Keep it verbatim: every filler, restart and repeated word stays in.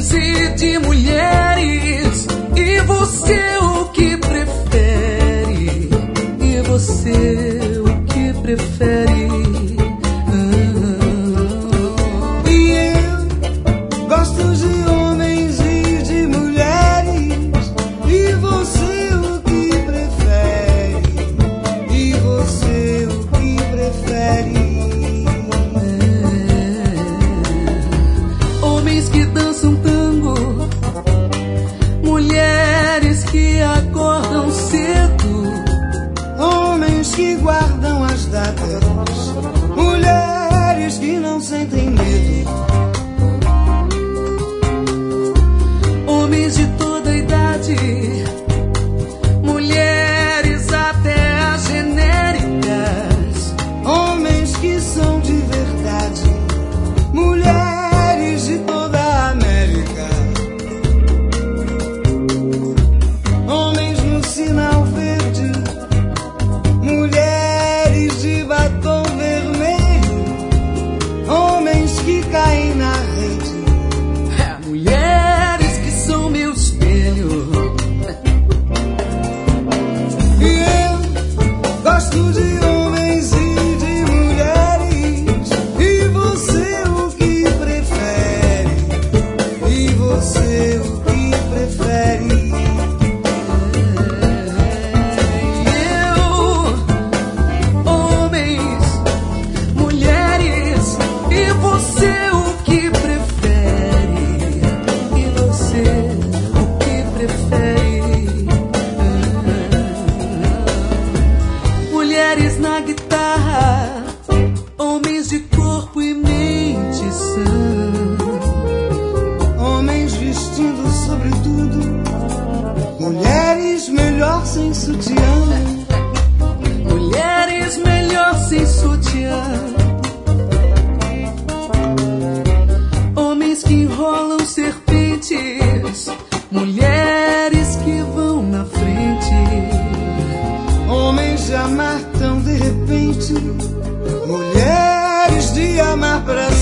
homens e de mulheres. E você o que prefere? E você o que prefere? Ah. E eu gosto de homens e de mulheres. E você o que prefere? E você o que prefere? Homens que dançam tango, mulheres que acordam cedo, homens que guardam as datas, mulheres que não sentem medo, homens de toda idade, mulheres até as genéricas, homens que são de verdade, mulheres de toda a América, homens no sinal verde, mulheres de batom vermelho, homens que caem na rede, mulheres que são meu espelho. e eu gosto de homens e de mulheres. E você o que prefere? E você o que prefere? Eu, homens, mulheres, e você o que prefere? E você o que prefere? Mulheres na guitarra, homens de corpo e mente sã, Homens vestindo sobretudo, mulheres melhor sem sutiã. mulheres melhor sem sutiã, homens que enrolam serpentes, mulheres que vão na frente, Homens de amar tão de repente, mulheres de amar pra